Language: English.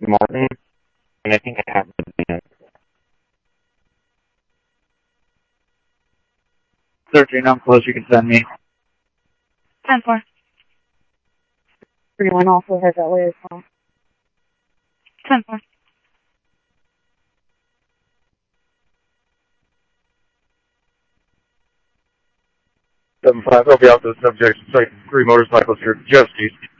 Martin, and I think I have the van. Searching, I'm close, you can send me. 10-4. 31 also has LA as well. 10-4. 7-5, I'll be out to the subject. Site 3 motorcycles here just east.